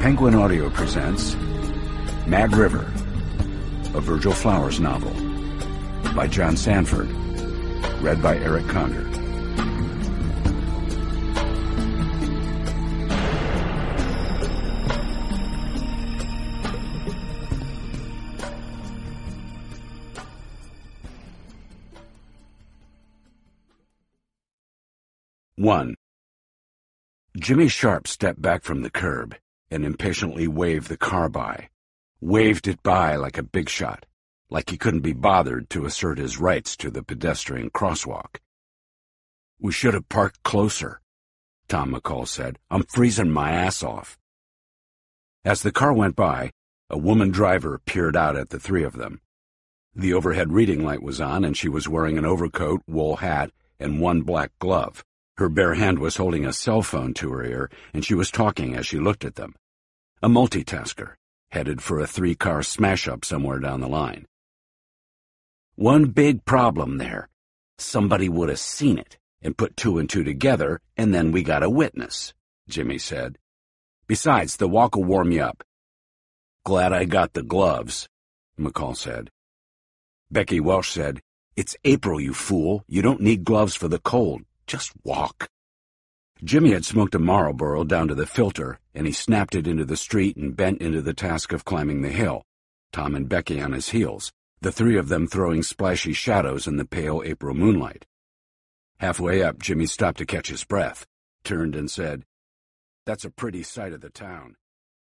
Penguin Audio presents Mad River, a Virgil Flowers novel by John Sanford, read by Eric Conger. One. Jimmy Sharp stepped back from the curb and impatiently waved the car by. Waved it by like a big shot, like he couldn't be bothered to assert his rights to the pedestrian crosswalk. "We should have parked closer," Tom McCall said. "I'm freezing my ass off." As the car went by, a woman driver peered out at the three of them. The overhead reading light was on, and she was wearing an overcoat, wool hat, and one black glove. Her bare hand was holding a cell phone to her ear, and she was talking as she looked at them. A multitasker, headed for a three-car smash-up somewhere down the line. "One big problem there. Somebody would have seen it and put two and two together, and then we got a witness," Jimmy said. "Besides, the walk will warm you up." "Glad I got the gloves," McCall said. Becky Welsh said, "It's April, you fool. You don't need gloves for the cold. Just walk." Jimmy had smoked a Marlboro down to the filter, and he snapped it into the street and bent into the task of climbing the hill, Tom and Becky on his heels, the three of them throwing splashy shadows in the pale April moonlight. Halfway up, Jimmy stopped to catch his breath, turned and said, "That's a pretty sight of the town."